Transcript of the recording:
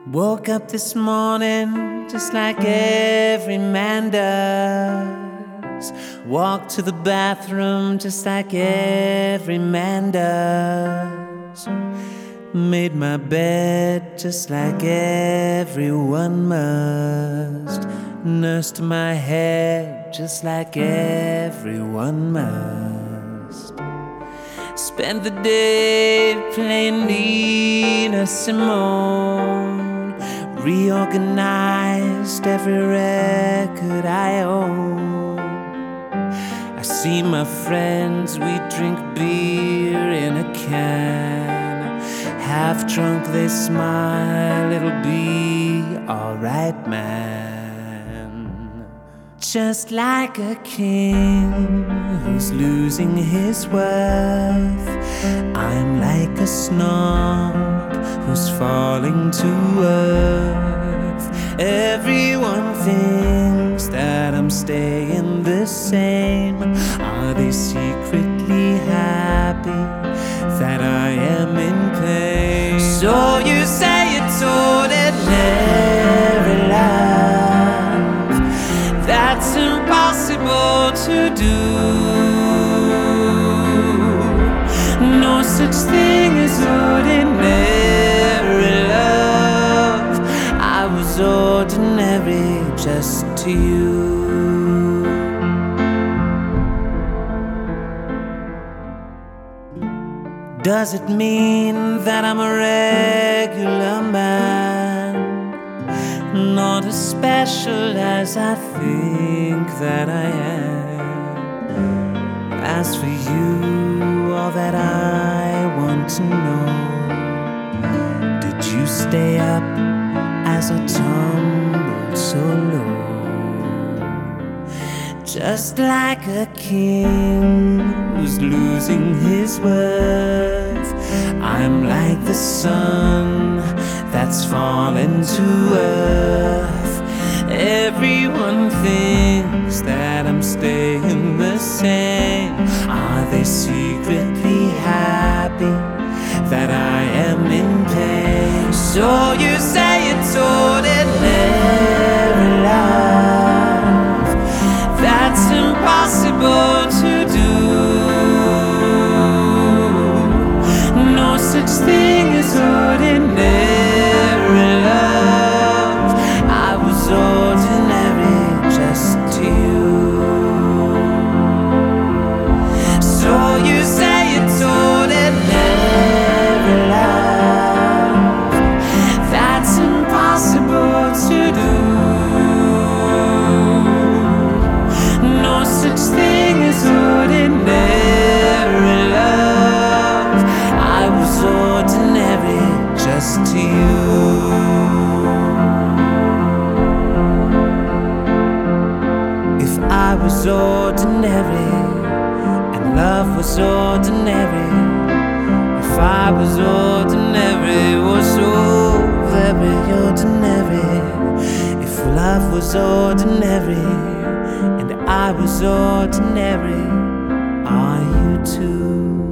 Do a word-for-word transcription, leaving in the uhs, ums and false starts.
Woke up this morning just like every man does. Walked to the bathroom just like every man does. Made my bed just like everyone must. Nursed my head just like everyone must. Spent the day playing Nina Simone. Reorganized every record I own. I see my friends, we drink beer in a can. Half drunk they smile, it'll be alright, man. Just like a king who's losing his worth, I'm like a snob who's falling to earth. Everyone thinks that I'm staying the same. Are they secretly happy that I am in pain? So you say it's ordinary love. That's impossible to do. No such thing as ordinary love. I was ordinary just to you. Does it mean that I'm a regular man? Not as special as I think that I am. As for you, all that I want to know, did you stay up as I tumbled so low? Just like a king who's losing his worth, I'm like the sun that's fallen to earth. Everyone thinks that I'm staying the same. Are they secretly happy that I am in pain? So you say it's ordinary love. That's impossible to do. No such thing as ordinary love. I was ordinary just to you. So you say it's ordinary love. That's impossible to do. No such thing as ordinary love. I was ordinary just to you. If I was ordinary and love was ordinary, if I was ordinary, was so very ordinary. If love was ordinary and I was ordinary, are you too?